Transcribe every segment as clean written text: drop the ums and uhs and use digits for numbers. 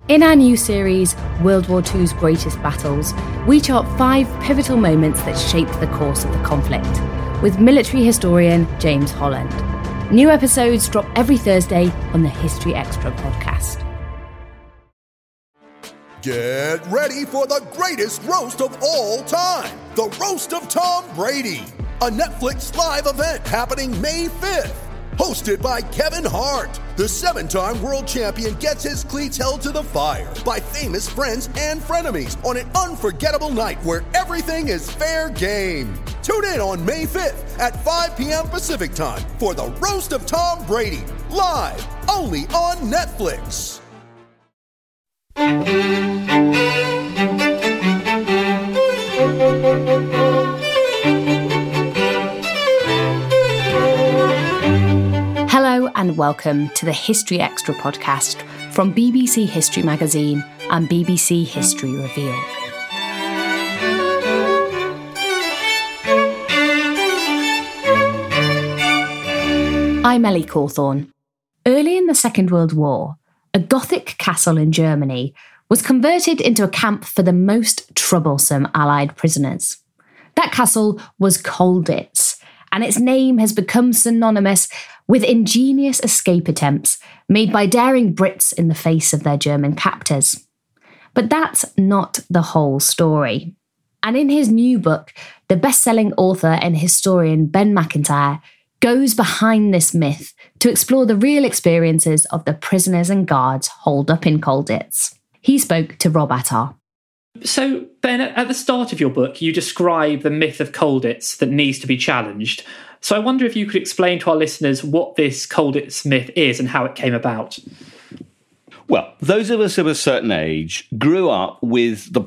In our new series, World War II's Greatest Battles, we chart 5 pivotal moments that shaped the course of the conflict, with military historian James Holland. New episodes drop every Thursday on the History Extra podcast. Get ready for the greatest roast of all time, the Roast of Tom Brady, a Netflix live event happening May 5th. Hosted by Kevin Hart, the 7-time world champion gets his cleats held to the fire by famous friends and frenemies on an unforgettable night where everything is fair game. Tune in on May 5th at 5 p.m. Pacific time for the Roast of Tom Brady, live only on Netflix. Hello and welcome to the History Extra podcast from BBC History Magazine and BBC History Revealed. I'm Ellie Cawthorne. Early in the Second World War, a Gothic castle in Germany was converted into a camp for the most troublesome Allied prisoners. That castle was Colditz, and its name has become synonymous with ingenious escape attempts made by daring Brits in the face of their German captors. But that's not the whole story. And in his new book, the best-selling author and historian Ben Macintyre goes behind this myth to explore the real experiences of the prisoners and guards holed up in Colditz. He spoke to Rob Attar. So, Ben, at the start of your book, you describe the myth of Colditz that needs to be challenged. So I wonder if you could explain to our listeners what this Colditz myth is and how it came about. Well, those of us of a certain age grew up with the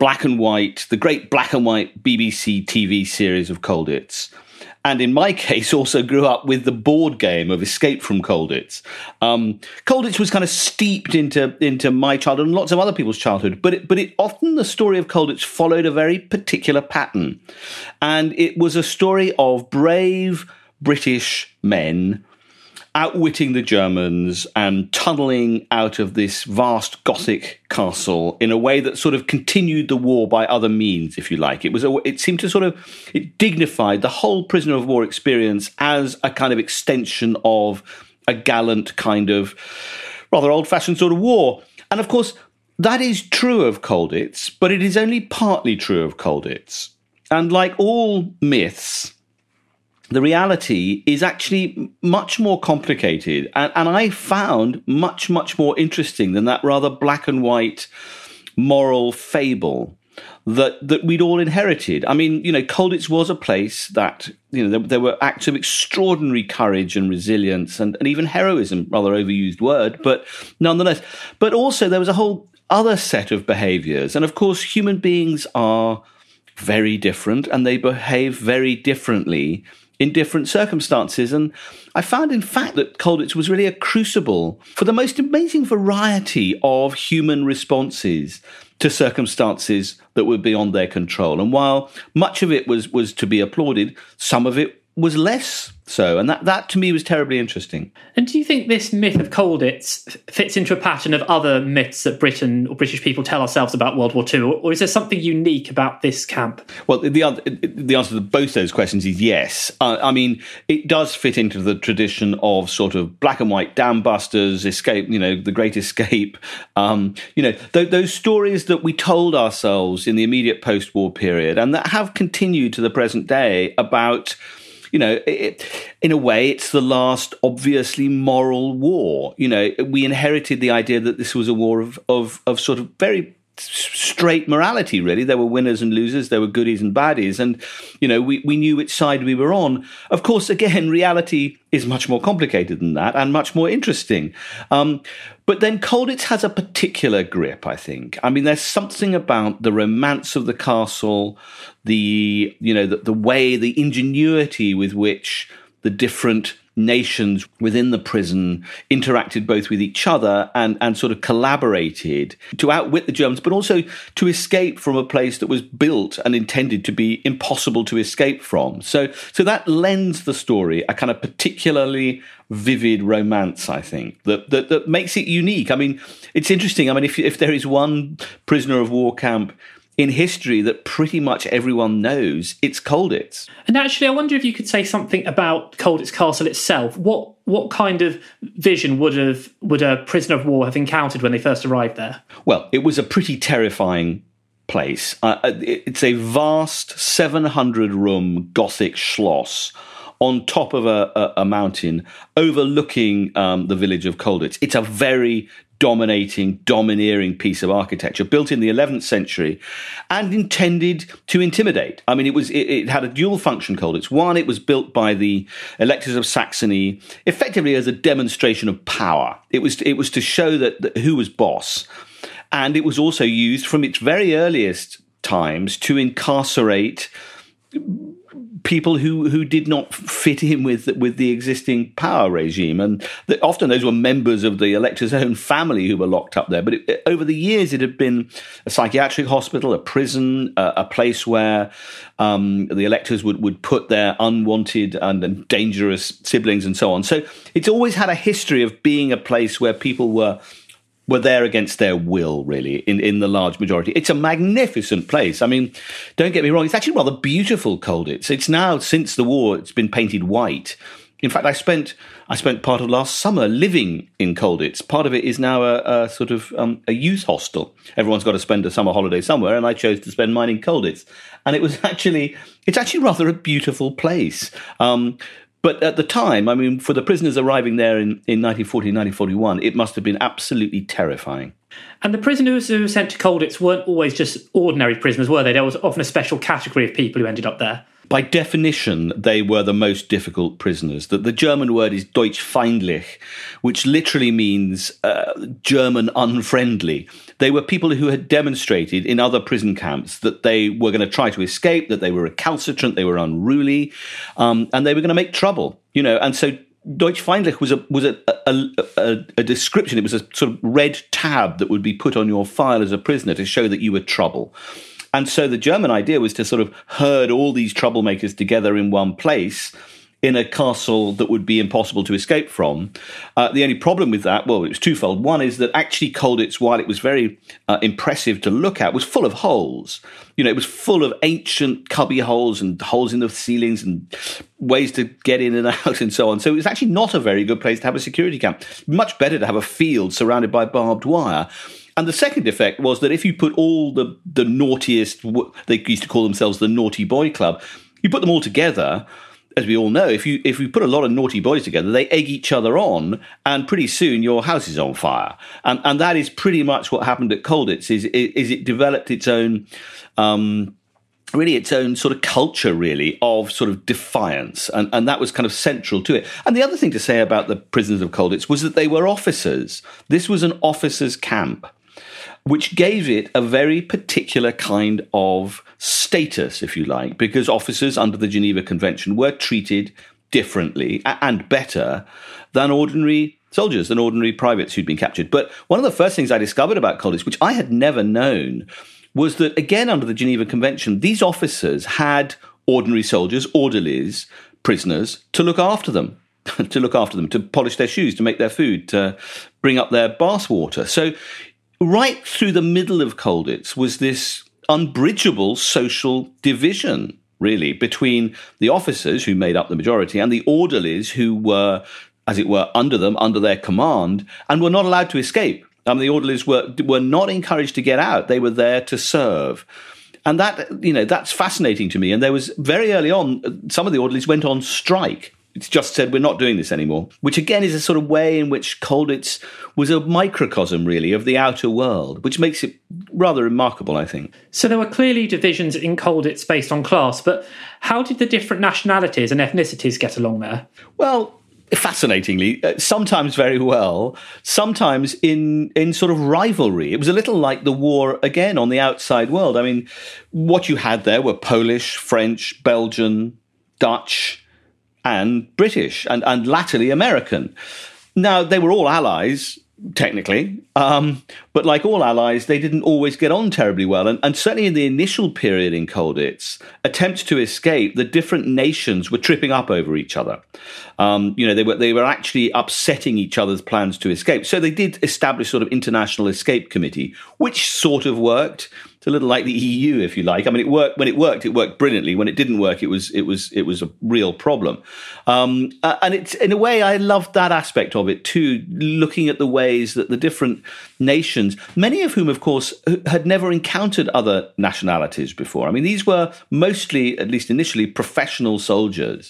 great black and white BBC TV series of Colditz. And in my case, also grew up with the board game of Escape from Colditz. Colditz was kind of steeped into my childhood and lots of other people's childhood, but it often the story of Colditz followed a very particular pattern. And it was a story of brave British men outwitting the Germans and tunnelling out of this vast Gothic castle in a way that sort of continued the war by other means, if you like. It seemed to it dignified the whole prisoner of war experience as a kind of extension of a gallant kind of rather old-fashioned sort of war. And of course, that is true of Colditz, but it is only partly true of Colditz. And like all myths, the reality is actually much more complicated and I found much, much more interesting than that rather black and white moral fable that we'd all inherited. I mean, Colditz was a place that, there were acts of extraordinary courage and resilience and even heroism, rather overused word, but nonetheless. But also there was a whole other set of behaviours. And of course, human beings are very different and they behave very differently in different circumstances. And I found, in fact, that Colditz was really a crucible for the most amazing variety of human responses to circumstances that were beyond their control. And while much of it was to be applauded, some of it was less so. And that to me was terribly interesting. And do you think this myth of Colditz fits into a pattern of other myths that Britain or British people tell ourselves about World War II? Or is there something unique about this camp? Well, the answer to both those questions is yes. I mean, it does fit into the tradition of sort of black and white dam busters, escape, the Great Escape. Those stories that we told ourselves in the immediate post-war period and that have continued to the present day about, in a way, it's the last obviously moral war. We inherited the idea that this was a war of sort of very straight morality, really. There were winners and losers, there were goodies and baddies, and, we knew which side we were on. Of course, again, reality is much more complicated than that and much more interesting. But then Colditz has a particular grip, I think. I mean, there's something about the romance of the castle, the way, the ingenuity with which the different nations within the prison interacted both with each other and sort of collaborated to outwit the Germans, but also to escape from a place that was built and intended to be impossible to escape from. So that lends the story a kind of particularly vivid romance, I think, that makes it unique. I mean, it's interesting. I mean, if there is one prisoner of war camp in history that pretty much everyone knows, it's Colditz. And actually, I wonder if you could say something about Colditz Castle itself. What kind of vision would a prisoner of war have encountered when they first arrived there? Well, it was a pretty terrifying place. It's a vast 700-room Gothic schloss on top of a mountain overlooking the village of Colditz. It's a very domineering piece of architecture built in the 11th century and intended to intimidate. I mean, it had a dual function, Colditz. One, it was built by the electors of Saxony effectively as a demonstration of power. It was to show that who was boss. And it was also used from its very earliest times to incarcerate people who did not fit in with the existing power regime. And often those were members of the elector's own family who were locked up there. But over the years, it had been a psychiatric hospital, a prison, a place where the electors would put their unwanted and dangerous siblings and so on. So it's always had a history of being a place where people were there against their will, really, in the large majority. It's a magnificent place. I mean, don't get me wrong, it's actually rather beautiful, Colditz. It's now, since the war, it's been painted white. In fact, I spent part of last summer living in Colditz. Part of it is now a sort of a youth hostel. Everyone's got to spend a summer holiday somewhere, and I chose to spend mine in Colditz. And it's actually rather a beautiful place. But at the time, I mean, for the prisoners arriving there in 1940, 1941, it must have been absolutely terrifying. And the prisoners who were sent to Colditz weren't always just ordinary prisoners, were they? There was often a special category of people who ended up there. By definition, they were the most difficult prisoners. The German word is Deutschfeindlich, which literally means German unfriendly. They were people who had demonstrated in other prison camps that they were going to try to escape, that they were recalcitrant, they were unruly, and they were going to make trouble. And so Deutschfeindlich was a description. It was a sort of red tab that would be put on your file as a prisoner to show that you were trouble. And so the German idea was to sort of herd all these troublemakers together in one place in a castle that would be impossible to escape from. The only problem with that, well, it was twofold. One is that actually Colditz, while it was very impressive to look at, was full of holes. It was full of ancient cubby holes and holes in the ceilings and ways to get in and out and so on. So it was actually not a very good place to have a security camp. Much better to have a field surrounded by barbed wire. And the second effect was that if you put all the naughtiest, they used to call themselves the Naughty Boy Club, you put them all together, as we all know, if you put a lot of naughty boys together, they egg each other on, and pretty soon your house is on fire. And that is pretty much what happened at Colditz, is it developed its own, really its own sort of culture, really, of sort of defiance. And that was kind of central to it. And the other thing to say about the prisoners of Colditz was that they were officers. This was an officers' camp, which gave it a very particular kind of status, if you like, because officers under the Geneva Convention were treated differently and better than ordinary soldiers, than ordinary privates who'd been captured. But one of the first things I discovered about Colditz, which I had never known, was that, again, under the Geneva Convention, these officers had ordinary soldiers, orderlies, prisoners, to look after them. To polish their shoes, to make their food, to bring up their bath water. So right through the middle of Colditz was this unbridgeable social division, really, between the officers who made up the majority and the orderlies who were, as it were, under them, under their command, and were not allowed to escape. The orderlies were not encouraged to get out. They were there to serve. And that's fascinating to me. And there was, very early on, some of the orderlies went on strike. It's just said, we're not doing this anymore, which again is a sort of way in which Colditz was a microcosm, really, of the outer world, which makes it rather remarkable, I think. So there were clearly divisions in Colditz based on class, but how did the different nationalities and ethnicities get along there? Well, fascinatingly, sometimes very well, sometimes in sort of rivalry. It was a little like the war, again, on the outside world. I mean, what you had there were Polish, French, Belgian, Dutch, and British and latterly American. Now, they were all allies, technically, but like all allies, they didn't always get on terribly well. And certainly in the initial period in Colditz, attempts to escape, the different nations were tripping up over each other. They were actually upsetting each other's plans to escape. So they did establish sort of international escape committee, which sort of worked. It's a little like the EU, if you like. I mean, it worked. When it worked brilliantly. When it didn't work, it was a real problem. And it's, in a way, I loved that aspect of it too, looking at the ways that the different nations, many of whom, of course, had never encountered other nationalities before. I mean, these were mostly, at least initially, professional soldiers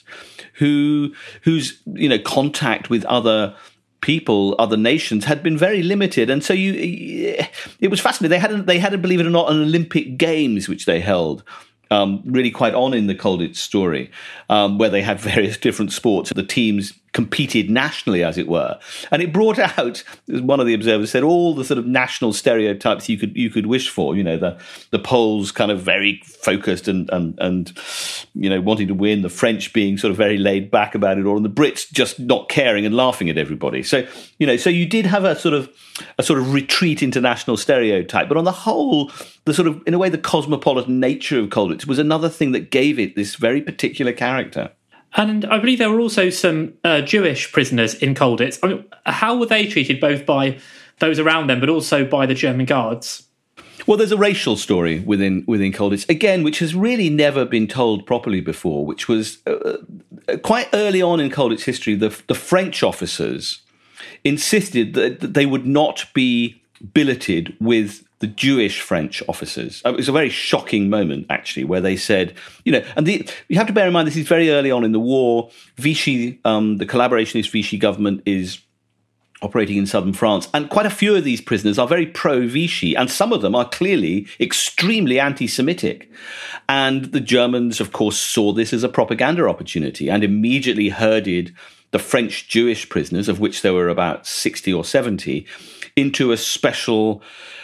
whose contact with other people, other nations, had been very limited, and so it was fascinating. They had, believe it or not, an Olympic Games which they held. Really quite on in the Colditz story, where they had various different sports. The teams competed nationally, as it were. And it brought out, as one of the observers said, all the sort of national stereotypes you could wish for. The Poles kind of very focused and wanting to win, the French being sort of very laid back about it all, and the Brits just not caring and laughing at everybody. So you did have a sort of retreat into national stereotype. But on the whole, the sort of, in a way, the cosmopolitan nature of Colditz was another thing that gave it this very particular character. And I believe there were also some Jewish prisoners in Colditz. I mean, how were they treated, both by those around them, but also by the German guards? Well, there's a racial story within Colditz, again, which has really never been told properly before, which was quite early on in Colditz history. The French officers insisted that they would not be billeted with the Jewish French officers. It was a very shocking moment, actually, where they said, you have to bear in mind this is very early on in the war. Vichy, the collaborationist Vichy government is operating in southern France, and quite a few of these prisoners are very pro-Vichy, and some of them are clearly extremely anti-Semitic. And the Germans, of course, saw this as a propaganda opportunity and immediately herded the French Jewish prisoners, of which there were about 60 or 70, into a special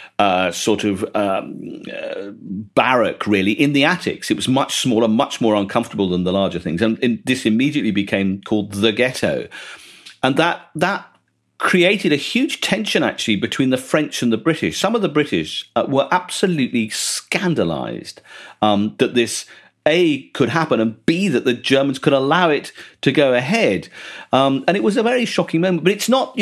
barrack, really, in the attics. It was much smaller, much more uncomfortable than the larger things. And this immediately became called the ghetto. And that created a huge tension, actually, between the French and the British. Some of the British were absolutely scandalized that this, A, could happen, and B, that the Germans could allow it to go ahead. And it was a very shocking moment. But it's not,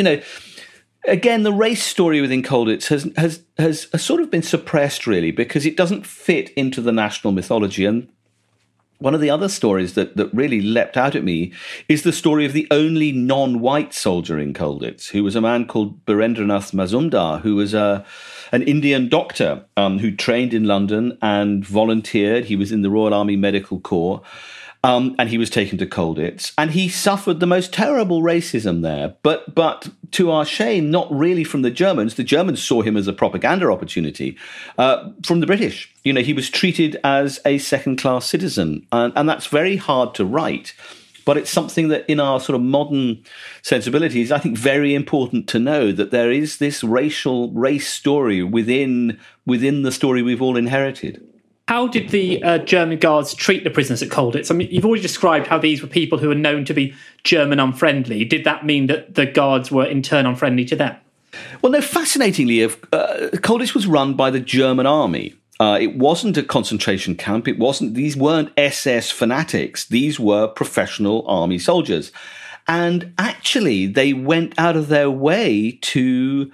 again, the race story within Colditz has sort of been suppressed, really, because it doesn't fit into the national mythology. And one of the other stories that really leapt out at me is the story of the only non-white soldier in Colditz, who was a man called Birendranath Mazumdar, who was an Indian doctor who trained in London and volunteered. He was in the Royal Army Medical Corps. And he was taken to Colditz, and he suffered the most terrible racism there. But to our shame, not really from the Germans. The Germans saw him as a propaganda opportunity. From the British, he was treated as a second-class citizen, and that's very hard to write. But it's something that, in our sort of modern sensibilities, I think very important to know that there is this race story within the story we've all inherited. How did the German guards treat the prisoners at Colditz? I mean, you've already described how these were people who were known to be German unfriendly. Did that mean that the guards were in turn unfriendly to them? Well, no, fascinatingly, Colditz was run by the German army. It wasn't a concentration camp. These weren't SS fanatics. These were professional army soldiers. And actually, they went out of their way to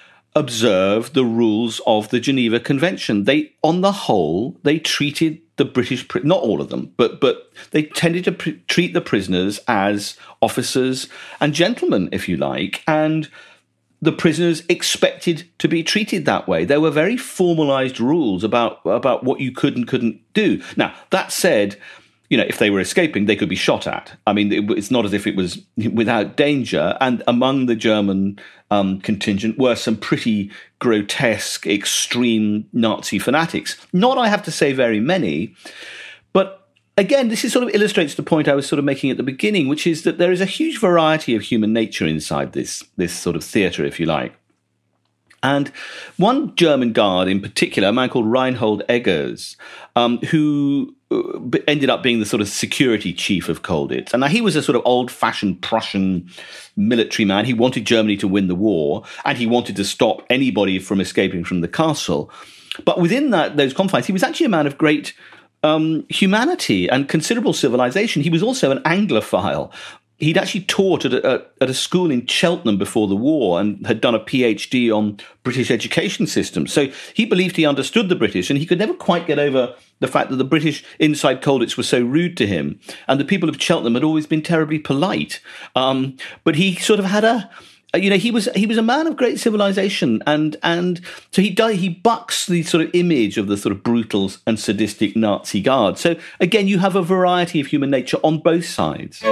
observe the rules of the Geneva Convention. On the whole, they treated the British, not all of them, but they tended to treat the prisoners as officers and gentlemen, if you like, and the prisoners expected to be treated that way. There were very formalized rules about what you could and couldn't do. Now, that said, if they were escaping, they could be shot at. I mean, it's not as if it was without danger. And among the German contingent were some pretty grotesque, extreme Nazi fanatics. Not, I have to say, very many. But again, this sort of illustrates the point I was sort of making at the beginning, which is that there is a huge variety of human nature inside this sort of theatre, if you like. And one German guard in particular, a man called Reinhold Eggers, who ended up being the sort of security chief of Colditz. And now he was a sort of old-fashioned Prussian military man. He wanted Germany to win the war, and he wanted to stop anybody from escaping from the castle. But within those confines, he was actually a man of great humanity and considerable civilization. He was also an Anglophile. He'd actually taught at a school in Cheltenham before the war and had done a PhD on British education systems. So he believed he understood the British, and he could never quite get over the fact that the British inside Colditz were so rude to him. And the people of Cheltenham had always been terribly polite. But he sort of had he was a man of great civilization, and so he bucks the sort of image of the sort of brutal and sadistic Nazi guard. So again, you have a variety of human nature on both sides.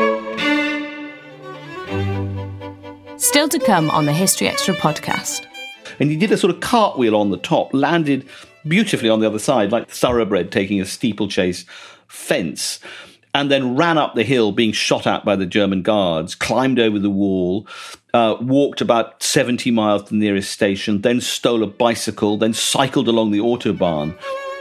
Still to come on the History Extra podcast. And he did a sort of cartwheel on the top, landed beautifully on the other side, like thoroughbred taking a steeplechase fence, and then ran up the hill being shot at by the German guards, climbed over the wall, walked about 70 miles to the nearest station, then stole a bicycle, then cycled along the Autobahn.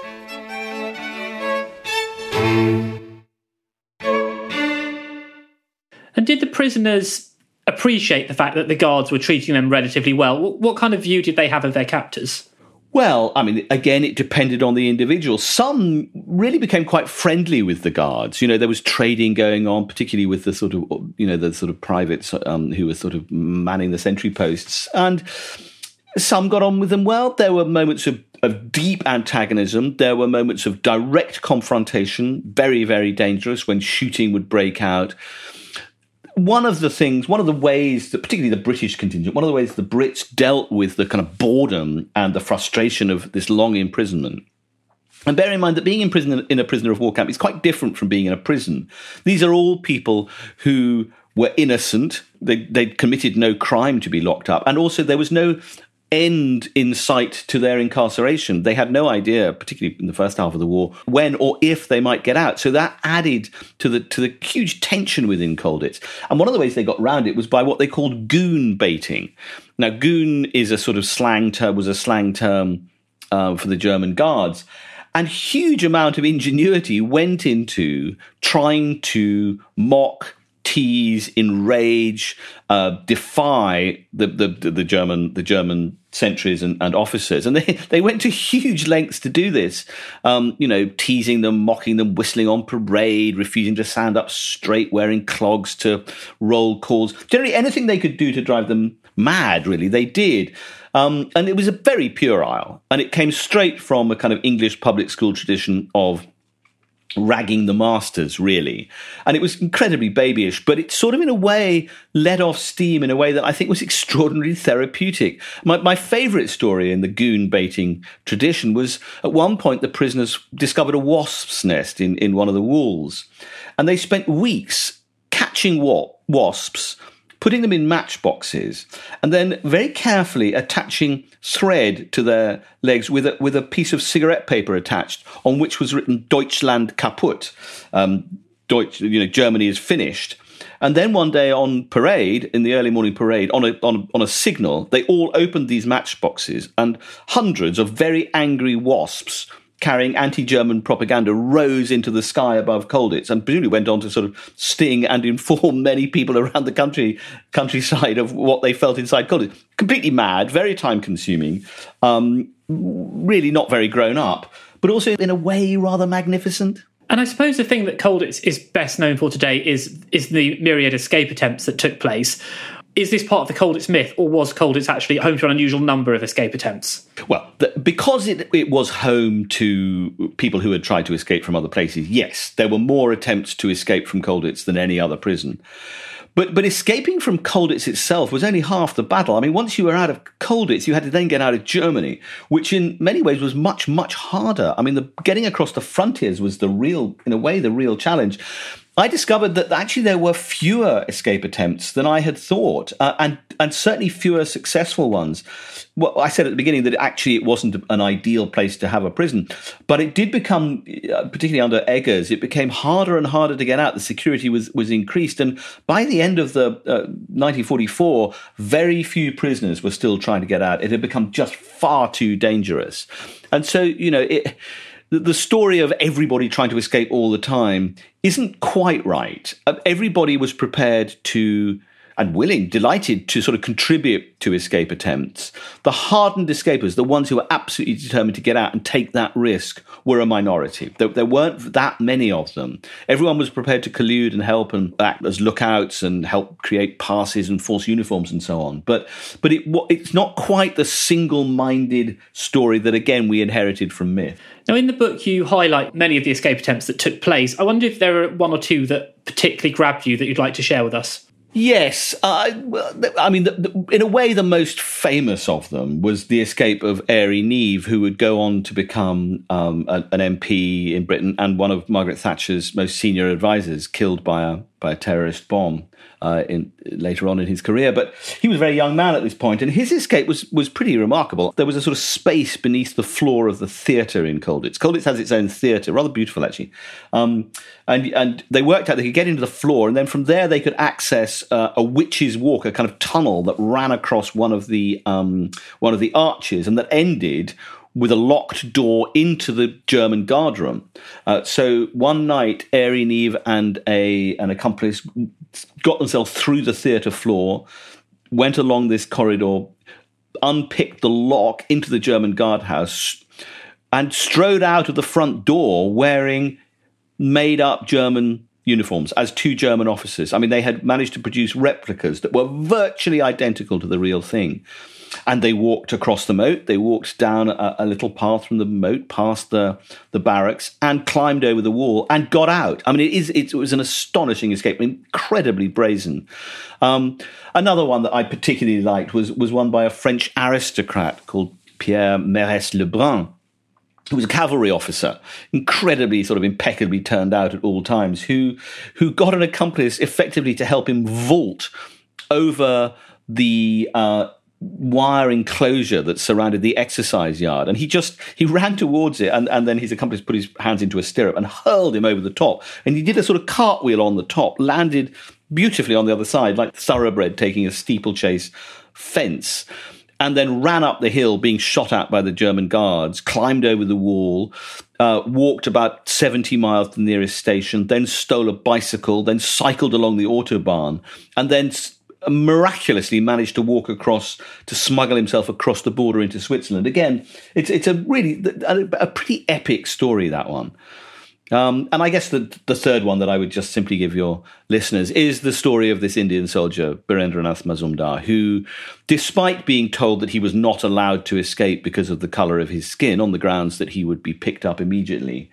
And did the prisoners appreciate the fact that the guards were treating them relatively well? What kind of view did they have of their captors? Well, I mean, again, it depended on the individual. Some really became quite friendly with the guards. You know, there was trading going on, particularly with the sort of privates who were sort of manning the sentry posts. And some got on with them well. There were moments of deep antagonism. There were moments of direct confrontation, very, very dangerous, when shooting would break out. One of the ways that, particularly the British contingent, one of the ways the Brits dealt with the kind of boredom and the frustration of this long imprisonment. And bear in mind that being imprisoned in a prisoner of war camp is quite different from being in a prison. These are all people who were innocent. They'd committed no crime to be locked up. And also there was no end in sight to their incarceration. They had no idea, particularly in the first half of the war, when or if they might get out. So that added to the huge tension within Colditz. And one of the ways they got around it was by what they called goon baiting. Now, goon is a sort of slang term for the German guards. And huge amount of ingenuity went into trying to mock, tease, enrage, defy the German sentries and officers, and they went to huge lengths to do this. Teasing them, mocking them, whistling on parade, refusing to stand up straight, wearing clogs to roll calls. Generally, anything they could do to drive them mad, really, they did. And it was a very puerile, and it came straight from a kind of English public school tradition of ragging the masters, really. And it was incredibly babyish, but it sort of, in a way, let off steam in a way that I think was extraordinarily therapeutic. My favourite story in the goon baiting tradition was, at one point, the prisoners discovered a wasp's nest in one of the walls. And they spent weeks catching wasps, putting them in matchboxes, and then very carefully attaching thread to their legs with a piece of cigarette paper attached, on which was written "Deutschland kaputt," Germany is finished. And then one day on parade, in the early morning parade, on a signal, they all opened these matchboxes, and hundreds of very angry wasps carrying anti-German propaganda rose into the sky above Colditz, and presumably went on to sort of sting and inform many people around the countryside of what they felt inside Colditz. Completely mad, very time-consuming, really not very grown up, but also in a way rather magnificent. And I suppose the thing that Colditz is best known for today is the myriad escape attempts that took place. Is this part of the Colditz myth, or was Colditz actually home to an unusual number of escape attempts? Well, because it was home to people who had tried to escape from other places, yes, there were more attempts to escape from Colditz than any other prison. But escaping from Colditz itself was only half the battle. I mean, once you were out of Colditz, you had to then get out of Germany, which in many ways was much, much harder. I mean, getting across the frontiers was the real challenge. I discovered that actually there were fewer escape attempts than I had thought, and certainly fewer successful ones. Well, I said at the beginning that actually it wasn't an ideal place to have a prison, but it did become, particularly under Eggers, it became harder and harder to get out. The security was increased, and by the end of the 1944, very few prisoners were still trying to get out. It had become just far too dangerous. And so, the story of everybody trying to escape all the time isn't quite right. Everybody was prepared to, and willing, delighted to sort of contribute to escape attempts. The hardened escapers, the ones who were absolutely determined to get out and take that risk, were a minority. There weren't that many of them. Everyone was prepared to collude and help and act as lookouts and help create passes and false uniforms and so on. But it's not quite the single-minded story that, again, we inherited from myth. Now, in the book, you highlight many of the escape attempts that took place. I wonder if there are one or two that particularly grabbed you that you'd like to share with us. Yes. I mean, in a way, the most famous of them was the escape of Airey Neave, who would go on to become an MP in Britain and one of Margaret Thatcher's most senior advisors, killed by a terrorist bomb later on in his career. But he was a very young man at this point, and his escape was pretty remarkable. There was a sort of space beneath the floor of the theatre in Colditz. Colditz has its own theatre, rather beautiful actually. And they worked out they could get into the floor, and then from there they could access a witch's walk, a kind of tunnel that ran across one of the arches, and that ended with a locked door into the German guard room. So one night, Airey Neave and an accomplice got themselves through the theatre floor, went along this corridor, unpicked the lock into the German guardhouse, and strode out of the front door wearing made-up German uniforms as two German officers. I mean, they had managed to produce replicas that were virtually identical to the real thing. And they walked across the moat. They walked down a little path from the moat past the barracks and climbed over the wall and got out. I mean, it was an astonishing escape, incredibly brazen. Another one that I particularly liked was one by a French aristocrat called Pierre Mérès-Lebrun, who was a cavalry officer, incredibly sort of impeccably turned out at all times, who got an accomplice effectively to help him vault over the wire enclosure that surrounded the exercise yard. And he ran towards it, and then his accomplice put his hands into a stirrup and hurled him over the top. And he did a sort of cartwheel on the top, landed beautifully on the other side, like thoroughbred taking a steeplechase fence, and then ran up the hill being shot at by the German guards, climbed over the wall, walked about 70 miles to the nearest station, then stole a bicycle, then cycled along the Autobahn, and then miraculously managed to walk across, to smuggle himself across the border into Switzerland. Again, it's a really a pretty epic story, that one. And I guess the third one that I would just simply give your listeners is the story of this Indian soldier, Birendranath Mazumdar, who, despite being told that he was not allowed to escape because of the colour of his skin, on the grounds that he would be picked up immediately,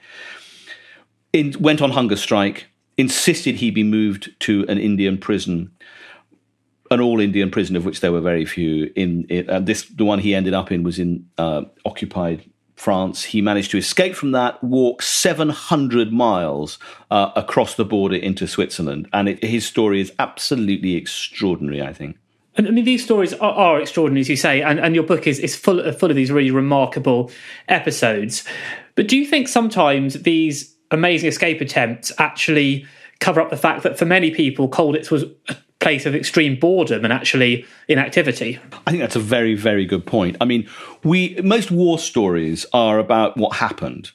went on hunger strike, insisted he be moved to an Indian prison, an all-Indian prison, of which there were very few. The one he ended up in was in occupied France. He managed to escape from that, walk 700 miles across the border into Switzerland. And his story is absolutely extraordinary, I think. And I mean, these stories are extraordinary, as you say, and your book is full of these really remarkable episodes. But do you think sometimes these amazing escape attempts actually cover up the fact that for many people, Colditz was a place of extreme boredom and actually inactivity? I think that's a very, very good point. I mean, most war stories are about what happened,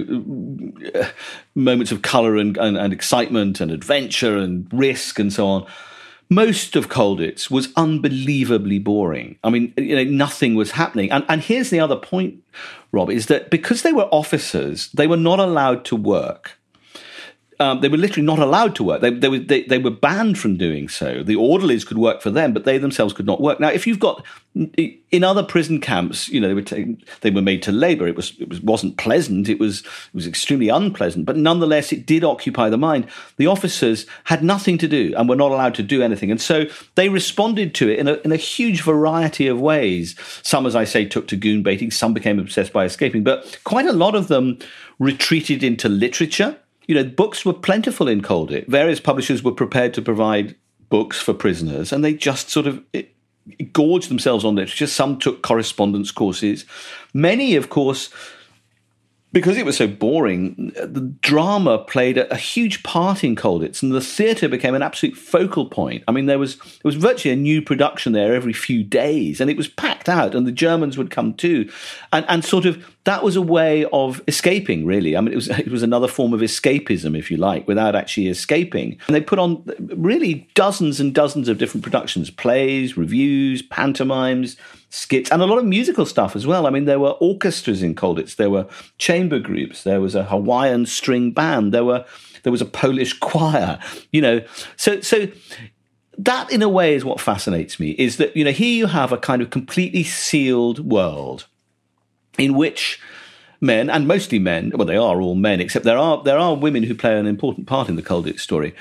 moments of colour and excitement and adventure and risk and so on. Most of Colditz was unbelievably boring. I mean, nothing was happening. And here's the other point, Rob, is that because they were officers, they were not allowed to work. They were literally not allowed to work. They were banned from doing so. The orderlies could work for them, but they themselves could not work. Now, if you've got in other prison camps, they were made to labour. It wasn't pleasant. It was extremely unpleasant. But nonetheless, it did occupy the mind. The officers had nothing to do and were not allowed to do anything, and so they responded to it in a huge variety of ways. Some, as I say, took to goon baiting. Some became obsessed by escaping, but quite a lot of them retreated into literature. books were plentiful in Colditz. Various publishers were prepared to provide books for prisoners, and they just sort of gorged themselves on literature. Some took correspondence courses. Many, of course, because it was so boring, the drama played a huge part in Colditz, and the theatre became an absolute focal point. I mean, there was virtually a new production there every few days, and it was packed out, and the Germans would come too. And sort of that was a way of escaping, really. I mean, it was another form of escapism, if you like, without actually escaping. And they put on really dozens and dozens of different productions, plays, reviews, pantomimes, skits, and a lot of musical stuff as well. I mean, there were orchestras in Colditz, there were chamber groups, there was a Hawaiian string band, there was a Polish choir, So that, in a way, is what fascinates me, is that, here you have a kind of completely sealed world in which men, and mostly men, well, they are all men, except there are women who play an important part in the Colditz story.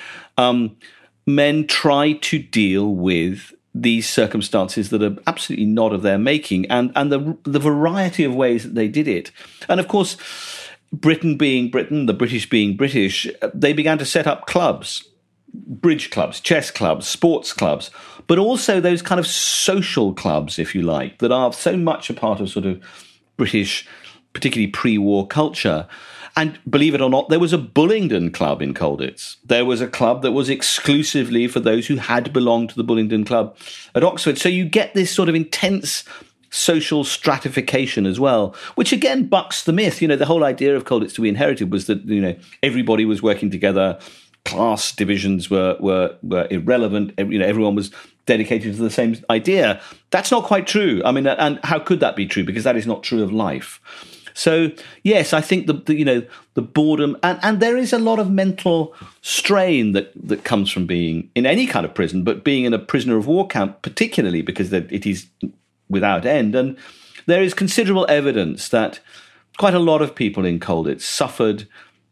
Men try to deal with these circumstances that are absolutely not of their making, and the variety of ways that they did it. And of course, Britain being Britain, the British being British, they began to set up clubs, bridge clubs, chess clubs, sports clubs, but also those kind of social clubs, if you like, that are so much a part of sort of British, particularly pre-war culture. And believe it or not, there was a Bullingdon Club in Colditz. There was a club that was exclusively for those who had belonged to the Bullingdon Club at Oxford. So you get this sort of intense social stratification as well, which again bucks the myth. The whole idea of Colditz to be inherited was that, everybody was working together. Class divisions were irrelevant. Everyone was dedicated to the same idea. That's not quite true. I mean, and how could that be true? Because that is not true of life. So, yes, I think the boredom, and there is a lot of mental strain that comes from being in any kind of prison, but being in a prisoner of war camp, particularly because it is without end. And there is considerable evidence that quite a lot of people in Colditz suffered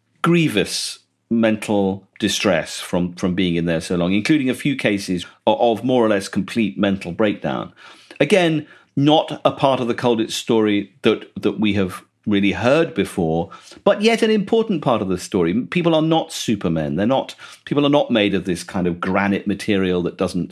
grievous mental distress from being in there so long, including a few cases of more or less complete mental breakdown. Again, not a part of the Colditz story that we have really heard before, but yet an important part of the story. People are not supermen. People are not made of this kind of granite material that doesn't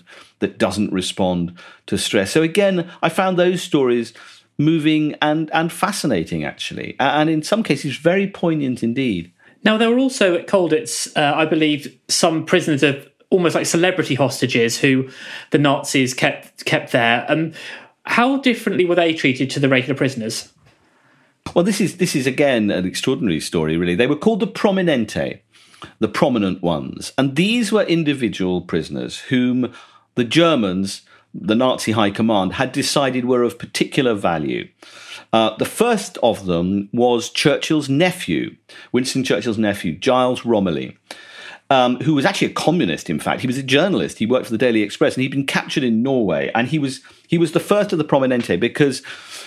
respond to stress. So again, I found those stories moving and fascinating, actually, and in some cases very poignant indeed. Now, there were also at Colditz, I believe, some prisoners of almost like celebrity hostages who the Nazis kept there. How differently were they treated to the regular prisoners? Well, this is again an extraordinary story, really. They were called the Prominente, the prominent ones. And these were individual prisoners whom the Germans, the Nazi high command, had decided were of particular value. The first of them was Churchill's nephew, Winston Churchill's nephew, Giles Romilly, who was actually a communist, in fact. He was a journalist. He worked for the Daily Express, and he'd been captured in Norway. And he was the first of the Prominente because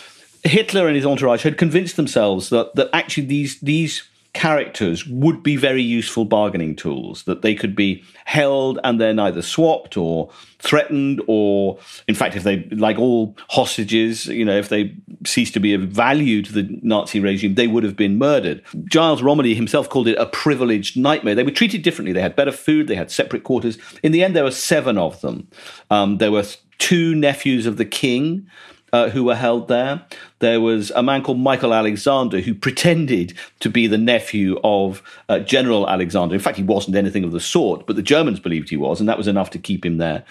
Hitler and his entourage had convinced themselves that actually these characters would be very useful bargaining tools, that they could be held and then either swapped or threatened, or in fact, if they, like all hostages, if they ceased to be of value to the Nazi regime, they would have been murdered. Giles Romilly himself called it a privileged nightmare. They were treated differently. They had better food. They had separate quarters. In the end, there were 7 of them. There were 2 nephews of the king who were held there. There was a man called Michael Alexander who pretended to be the nephew of General Alexander. In fact, he wasn't anything of the sort, but the Germans believed he was, and that was enough to keep him there.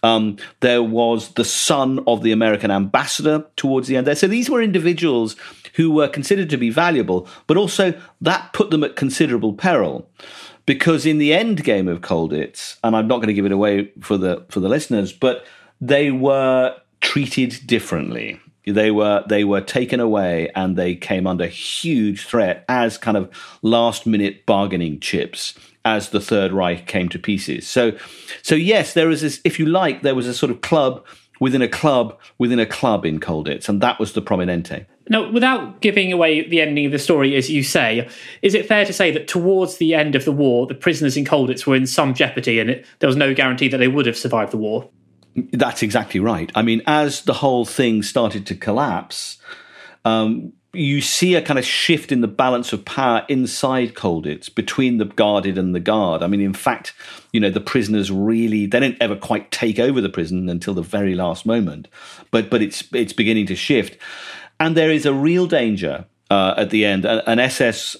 There was the son of the American ambassador towards the end there. So these were individuals who were considered to be valuable, but also that put them at considerable peril. Because in the end game of Colditz, and I'm not going to give it away for the listeners, but they were treated differently. They were taken away, and they came under huge threat as kind of last-minute bargaining chips as the Third Reich came to pieces. So yes, there was this, if you like, there was a sort of club within a club within a club in Colditz, and that was the Prominente. Now, without giving away the ending of the story, as you say, is it fair to say that towards the end of the war, the prisoners in Colditz were in some jeopardy, and there was no guarantee that they would have survived the war? That's exactly right. I mean, as the whole thing started to collapse, you see a kind of shift in the balance of power inside Colditz between the guarded and the guard. I mean, in fact, the prisoners really, they don't ever quite take over the prison until the very last moment, but it's beginning to shift. And there is a real danger at the end. An SS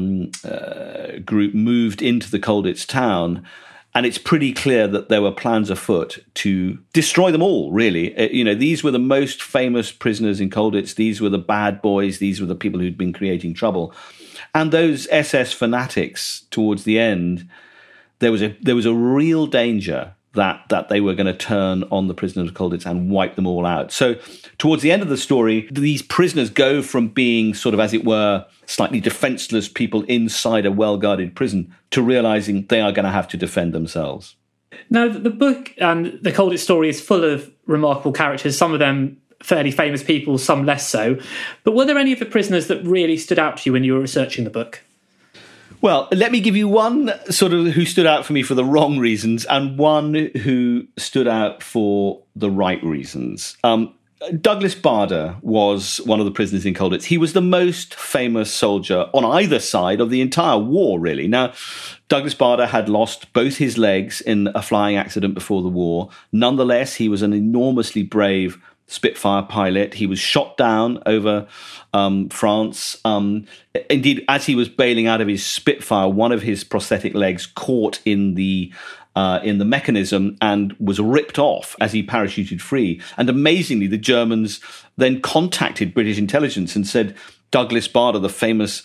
group moved into the Colditz town, and it's pretty clear that there were plans afoot to destroy them all, really. These were the most famous prisoners in Colditz. These were the bad boys. These were the people who'd been creating trouble. And those SS fanatics, towards the end, there was a real danger that they were going to turn on the prisoners of Colditz and wipe them all out. So towards the end of the story, these prisoners go from being sort of, as it were, slightly defenseless people inside a well-guarded prison to realizing they are going to have to defend themselves. Now, the book and the Colditz story is full of remarkable characters, some of them fairly famous people, some less so. But were there any of the prisoners that really stood out to you when you were researching the book? Well, let me give you one sort of who stood out for me for the wrong reasons and one who stood out for the right reasons. Douglas Bader was one of the prisoners in Colditz. He was the most famous soldier on either side of the entire war, really. Now, Douglas Bader had lost both his legs in a flying accident before the war. Nonetheless, he was an enormously brave Spitfire pilot. He was shot down over France. Indeed, as he was bailing out of his Spitfire, one of his prosthetic legs caught in the mechanism and was ripped off as he parachuted free. And amazingly, the Germans then contacted British intelligence and said, Douglas Bader, the famous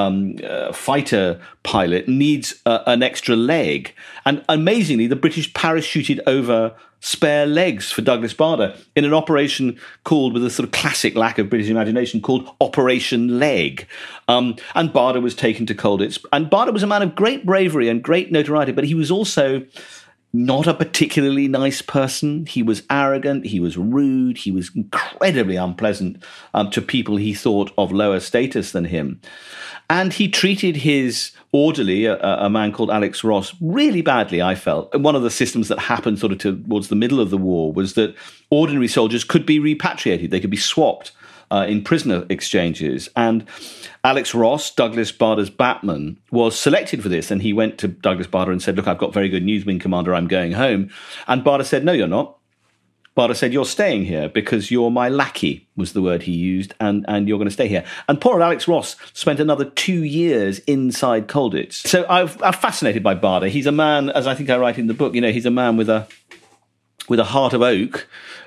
fighter pilot, needs an extra leg. And amazingly, the British parachuted over spare legs for Douglas Bader in an operation called, with a sort of classic lack of British imagination, called Operation Leg. And Bader was taken to Colditz. And Bader was a man of great bravery and great notoriety, but he was also not a particularly nice person. He was arrogant, he was rude, he was incredibly unpleasant to people he thought of lower status than him. And he treated his orderly, a man called Alex Ross, really badly, I felt. And one of the systems that happened sort of towards the middle of the war was that ordinary soldiers could be repatriated. They could be swapped in prisoner exchanges. And Alex Ross, Douglas Bader's batman, was selected for this. And he went to Douglas Bader and said, look, I've got very good news, Wing Commander, I'm going home. And Bader said, no, you're not. Bader said, you're staying here because you're my lackey, was the word he used, and you're going to stay here. And poor Alex Ross spent another 2 years inside Colditz. So I'm fascinated by Bader. He's a man, as I think I write in the book, he's a man with a heart of oak,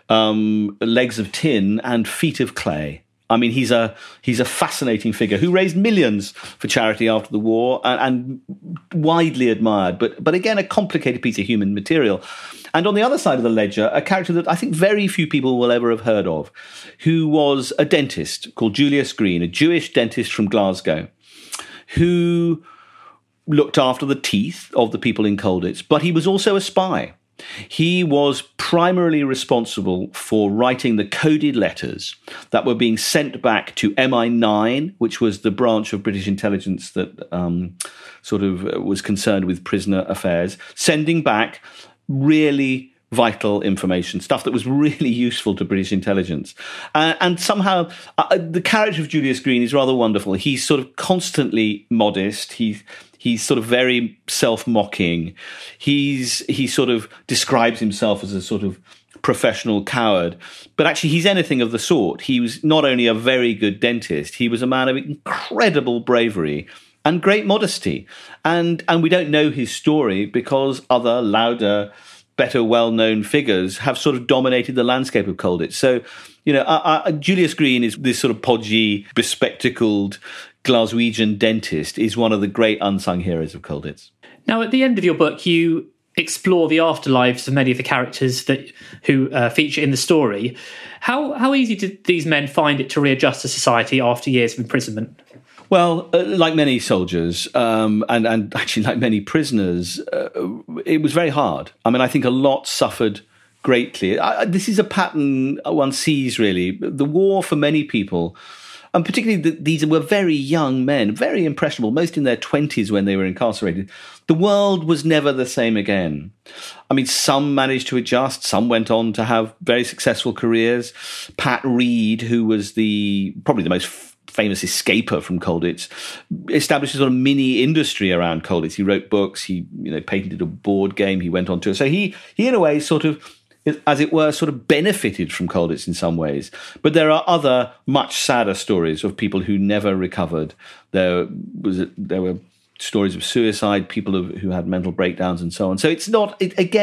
legs of tin, and feet of clay. I mean, he's a fascinating figure who raised millions for charity after the war and widely admired, but again, a complicated piece of human material. And on the other side of the ledger, a character that I think very few people will ever have heard of, who was a dentist called Julius Green, a Jewish dentist from Glasgow, who looked after the teeth of the people in Colditz, but he was also a spy. He was primarily responsible for writing the coded letters that were being sent back to MI9, which was the branch of British intelligence that was concerned with prisoner affairs, sending back really vital information, stuff that was really useful to British intelligence. And somehow the character of Julius Green is rather wonderful. He's sort of constantly modest. He's sort of very self-mocking. He sort of describes himself as a sort of professional coward, but actually he's anything of the sort. He was not only a very good dentist, he was a man of incredible bravery and great modesty. And we don't know his story because other, louder, better well-known figures have sort of dominated the landscape of Colditz. So, Julius Green is this sort of podgy, bespectacled Glaswegian dentist, is one of the great unsung heroes of Colditz. Now, at the end of your book, you explore the afterlives of many of the characters who feature in the story. How easy did these men find it to readjust to society after years of imprisonment? Well, like many soldiers, and actually like many prisoners, it was very hard. I mean, I think a lot suffered greatly. This is a pattern one sees, really. The war for many people, and particularly these were very young men, very impressionable, most in their 20s when they were incarcerated. The world was never the same again. I mean, some managed to adjust. Some went on to have very successful careers. Pat Reed, who was probably the most famous escaper from Colditz, established a sort of mini industry around Colditz. He wrote books, he patented a board game, he went on to it. So he in a way sort of, as it were, sort of benefited from Colditz in some ways. But there are other much sadder stories of people who never recovered. There were stories of suicide, people who had mental breakdowns and so on. So it's not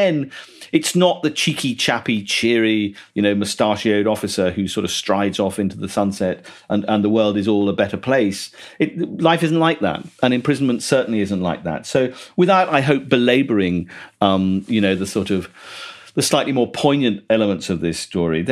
the cheeky, chappy, cheery, mustachioed officer who sort of strides off into the sunset and the world is all a better place. Life isn't like that. And imprisonment certainly isn't like that. So without, I hope, belaboring, the sort of the slightly more poignant elements of this story,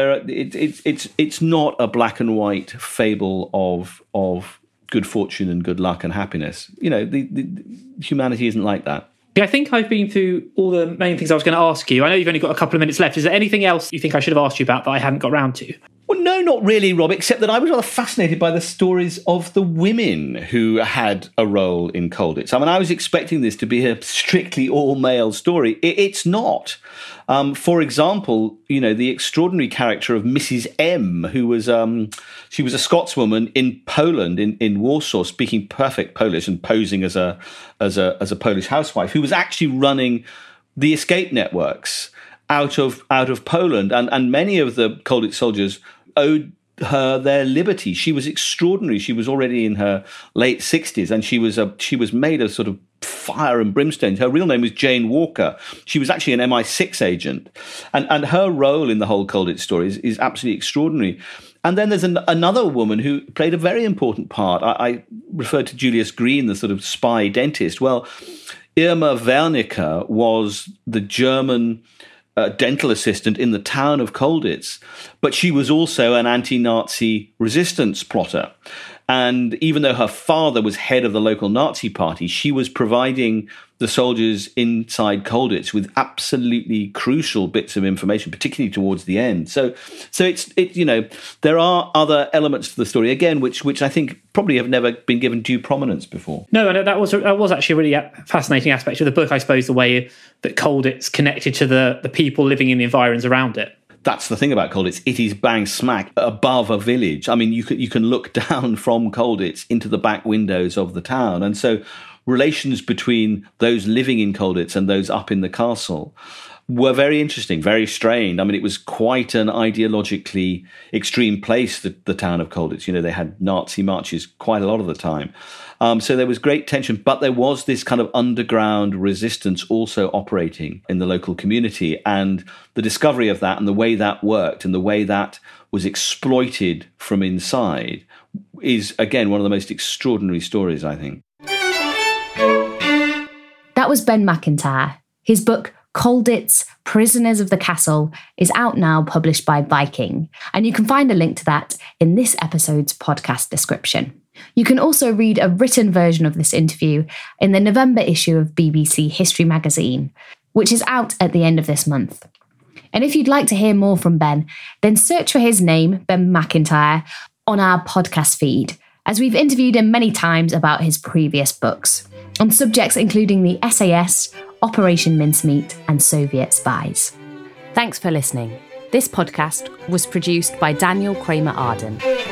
it's not a black and white fable of good fortune and good luck and happiness. The humanity isn't like that. I think I've been through all the main things I was going to ask you. I know you've only got a couple of minutes left. Is there anything else you think I should have asked you about that I hadn't got round to? Well, no, not really, Rob, except that I was rather fascinated by the stories of the women who had a role in Colditz. I mean, I was expecting this to be a strictly all-male story. It's not. For example, the extraordinary character of Mrs. M, who was she was a Scotswoman in Poland, in Warsaw, speaking perfect Polish and posing as a Polish housewife, who was actually running the escape networks out of Poland, and many of the Colditz soldiers owed her their liberty. She was extraordinary. She was already in her late 60s, and she was made of sort of fire and brimstone. Her real name was Jane Walker. She was actually an MI6 agent, and her role in the whole Colditz story is absolutely extraordinary. And then there's another woman who played a very important part. I referred to Julius Green, the sort of spy dentist. Well, Irma Wernicke was the German dental assistant in the town of Colditz, but she was also an anti-Nazi resistance plotter. And even though her father was head of the local Nazi party, she was providing the soldiers inside Colditz with absolutely crucial bits of information, particularly towards the end. So there are other elements to the story, again, which I think probably have never been given due prominence before. No, and that was actually a really fascinating aspect of the book, I suppose, the way that Colditz connected to the people living in the environs around it. That's the thing about Colditz. It is bang smack above a village. I mean, you can look down from Colditz into the back windows of the town. And so relations between those living in Colditz and those up in the castle were very interesting, very strained. I mean, it was quite an ideologically extreme place, the town of Colditz. They had Nazi marches quite a lot of the time. So there was great tension, but there was this kind of underground resistance also operating in the local community. And the discovery of that and the way that worked and the way that was exploited from inside is, again, one of the most extraordinary stories, I think. That was Ben Macintyre. His book, Colditz, Prisoners of the Castle, is out now, published by Viking, and you can find a link to that in this episode's podcast description. You can also read a written version of this interview in the November issue of BBC History magazine, which is out at the end of this month. And if you'd like to hear more from Ben, then search for his name, Ben Macintyre, on our podcast feed, as we've interviewed him many times about his previous books, on subjects including the SAS, Operation Mincemeat, and Soviet spies. Thanks for listening. This podcast was produced by Daniel Kramer Arden.